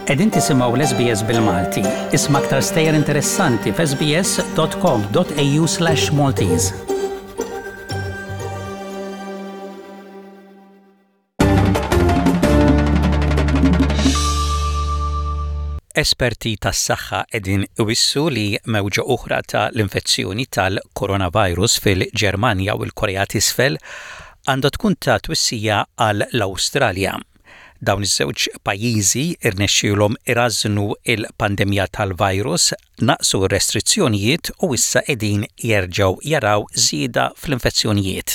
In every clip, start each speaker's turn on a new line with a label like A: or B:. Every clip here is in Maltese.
A: Qegħdin tisimgħu l-SBS bil-Malti. Isma' aktar stejjer interessanti f'sbs.com.au/Maltese. Esperti tas-saħħa qegħdin iwissu li mewġa oħra ta' l-infezzjoni tal-coronavirus fil-Ġermanja u l-Korea t'isfel għandha tkun ta' twissija għal l-Awstralja. Dawn iż-żewġ pajjiżi irnexxielhom irażżnu il-pandemija tal-virus, naqsu r-restrizzjonijiet u issa qegħdin jerġgħu jaraw żieda fl-infezzjonijiet.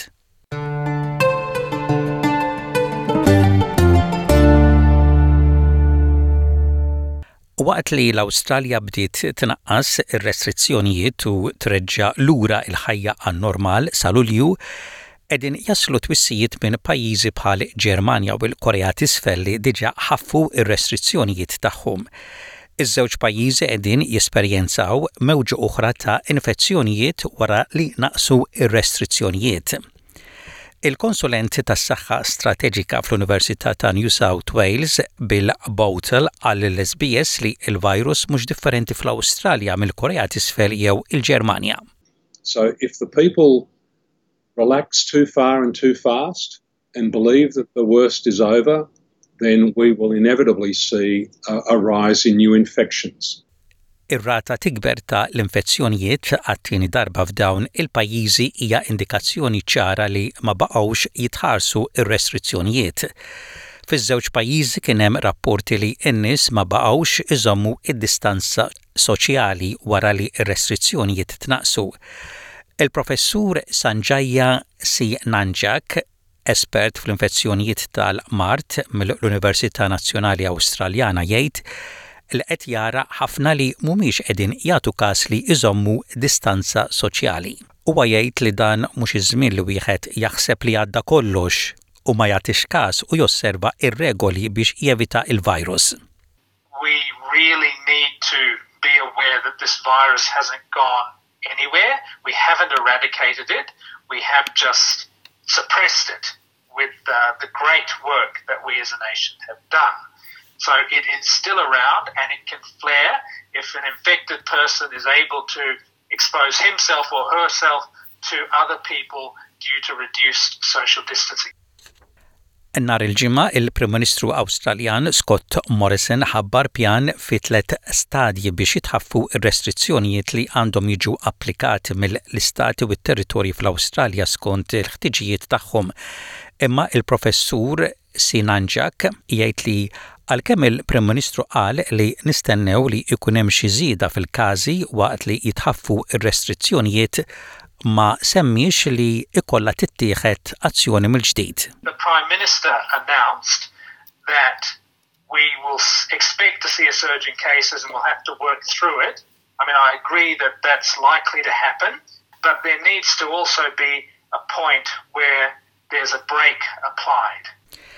A: Waqt li l-Awstralja bdiet tnaqqas ir-restrizzjonijiet u treġġa' lura l-ħajja għan-normal sa Lulju, qegħdin jaslu twissijiet minn pajjiżi bħal Ġermanja u l-Korea t'isfel li diġà ħaffu ir-restrizzjonijiet tagħhom. Iż-żewġ pajjiżi qegħdin jesperjenzaw mewġa oħra ta' infezzjonijiet wara li naqsu ir-restrizzjonijiet. Il-konsulent tas-saħħa strateġika fl-Università ta' New South Wales, Bill Bowtell, qal l-SBS li l-virus mhux differenti fl-Awstralja mill-Korea t'isfel jew il-Ġermanja.
B: So if the people relax too far and too fast and believe that the worst is over, then we will inevitably see a rise in new infections.
A: Ir-rata tikber ta' l-infezzjonijiet għat-tieni darba f'dawn il-pajjiżi hija indikazzjoni ċara li ma baqgħux jitħarsu ir-restrizzjonijiet. Fiż-żewġ pajjiżi kien hemm rapporti li n-nies ma baqgħux iżommu id-distanza soċjali wara li r-restrizzjonijiet tnaqsu. Il-professur Sanjaya C. Nanjak, espert fl-infezzjonijiet tal-Mart mill-Università Nazzjonali Awstraljana, jgħid li qed jara ħafna li mhumiex qegħdin jagħtu każ li jżommu distanza soċjali. Huwa jgħid li dan mhux iż-żmien li wieħed jaħseb li għadda kollox u ma jagħtix każ u josserva ir-regoli biex jevita il-virus.
C: We really need to be aware that this virus hasn't gone anywhere. We haven't eradicated it. We have just suppressed it with the great work that we as a nation have done. So it is still around and it can flare if an infected person is able to expose himself or herself to other people due to reduced social distancing.
A: Nhar il-ġimgħa il-Prim Ministru Awstraljan Scott Morrison ħabbar pjan fi 3 stadji biex jitħaffu r-restrizzjonijiet li għandhom jiġu applikati mill-istati u t-territorji fl-Awstralja skont il-ħtiġijiet tagħhom. Imma il-professur Sinanjak jgħid li għalkemm il-Prim Ministru qal li nistennew li jkun hemm xi żieda fil-każi waqt li jitħaffu r-restrizzjonijiet, ma semmix li ikolla tittieħed azzjoni mill-ġdid.
C: The Prime Minister announced that we will expect to see a surge in cases and we'll have to work through it. I mean, I agree that that's likely to happen, but there needs to also be a point where there's a break applied.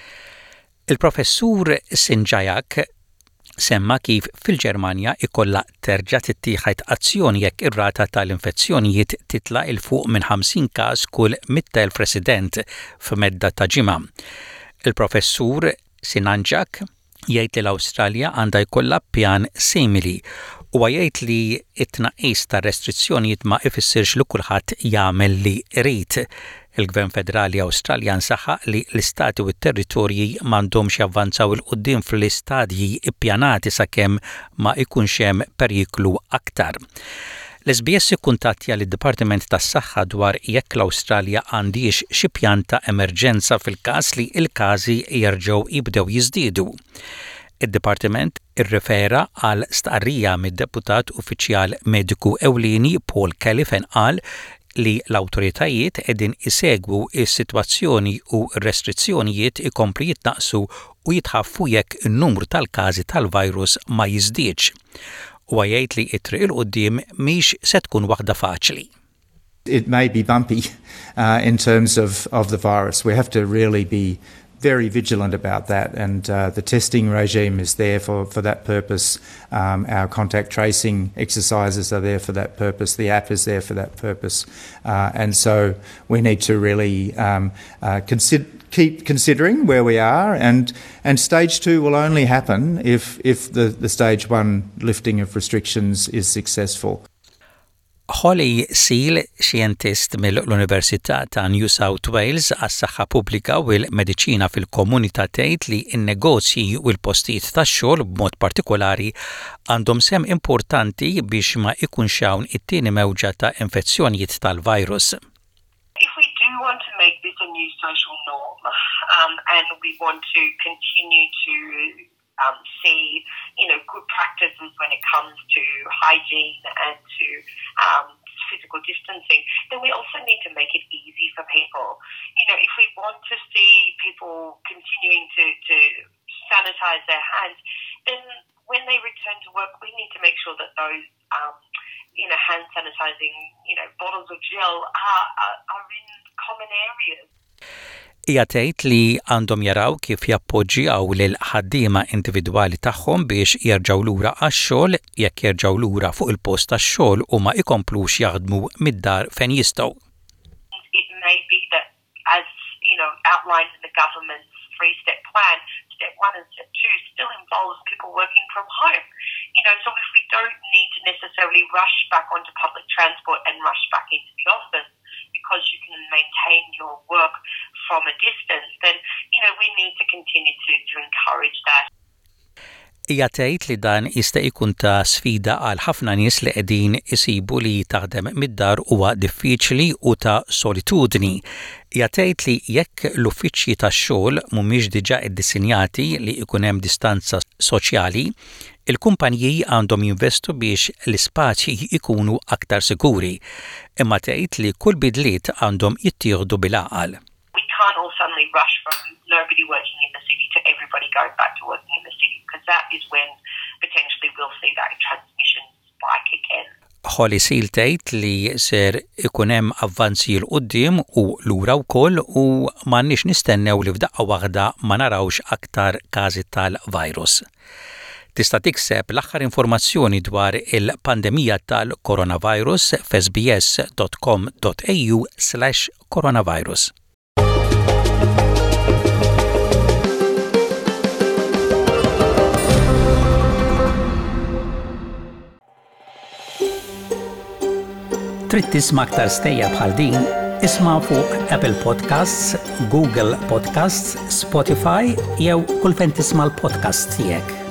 A: Il-professur Sinjajak semma kif fil-Ġermanja ikolla terġa' tittieħed azzjoni jekk ir-rata tal-infezzjonijiet titla' il fuq minn 50 każ kull 100,000 resident f'medda ta' ġimgħa. Il-professur Sinanjak jgħid li l-Awstralja għandha jkollha pjan simili u jgħid li t-tnaqqis tar-restrizzjonijiet ma ifissirx li kulħadd jagħmel li jrid. Il-Gvern Federali Awstraljan saħaq li l-istati u t-territorji m'għandhomx javvanzaw il-qudiem fl-istadji ippjanati sakemm ma jkunx hemm periklu aktar. L-SBS ikkuntattja lid-Dipartiment tas-Saħħa dwar jekk l-Awstralja għandix xi pjan ta' emerġenza fil-każ li l-każi jerġgħu jibdew jiżdiedu. Id-Dipartiment irrifera għal stqarrija mid-Deputat Uffiċjal Mediku Ewlieni Paul Kelly fejn qal li l-awtoritajiet qegħdin isegwu s-sitwazzjoni u r-restrizzjonijiet ikomplu jitnaqsu u jitħaffu jekk in-numru tal-każi tal-virus ma jiżdiedx. U jgħid li t-triq il-qudiem mhix se tkun waħda faċli.
D: It may be bumpy in terms of the virus. We have to really be very vigilant about that, and the testing regime is there for that purpose. Our contact tracing exercises are there for that purpose. The app is there for that purpose. And so we need to really keep considering where we are, and stage 2 will only happen if the stage 1 lifting of restrictions is successful.
A: Holly Seal, xjentist mill-Università ta' New South Wales għas-saħħa pubblika u l-mediċina fil-komunità tgħid li n-negozji u l-postijiet tax-xogħol b'mod partikolari għandhom sem importanti biex ma ikunx hawn it-tieni mewġa ta' infezzjonijiet tal-virus.
E: If we do want to make this a new social norm, and we want to continue to see, good practices when it comes to hygiene and to physical distancing, then we also need to make it easy for people. If we want to see people continuing to sanitize their hands, then when they return to work, we need to make sure that those, hand sanitizing, bottles of gel are in common areas.
A: Hija tgħid li għandhom jaraw kif jappoġġjaw lil ħaddiema individwali tagħhom biex jerġgħu lura għax-xogħol jekk jerġgħu lura fuq il-post tax-xogħol u ma jkomplux jaħdmu mid-dar fejn jistgħu.
E: It may be that, as outlined in the government's 3-step plan, step 1 and step 2 still involves people working from home. So if we don't need to necessarily rush back onto public transport and rush back into the office, because you can maintain your work from a distance, then, we need to continue to encourage that.
A: Hija tgħid li dan jista' jkun ta' sfida għal ħafna nies li qegħdin isibu li taħdem mid-dar huwa diffiċli u ta' solitudni. Hija tgħid li jekk l-uffiċċji tax-xogħol mhumiex diġà iddisinjati li jkun hemm distanza soċjali, il-kumpaniji għandhom jinvestu biex l-ispazji jkunu aktar siguri, imma tgħid li kull bidliet għandhom jittieħdu bil-għaqal.
E: We can't all suddenly rush from nobody working in the city to everybody going back to working in the city, because that is when potentially we'll see that transmission spike again.
A: Holly Seal tgħid li ser ikun hemm avvanzi l quddiem u lura wkoll u m'għandniex nistennew li f'daqqa waħda ma narawx aktar każi tal-virus. Tista' tikseb l-aħħar informazzjoni dwar il-pandemija tal-coronavirus f'sbs.com.au/coronavirus. Trid tisma' aktar stejja bħal din, isma' fuq Apple Podcasts, Google Podcasts, Spotify jew kull fejn tisma' l-podcast tiegħek.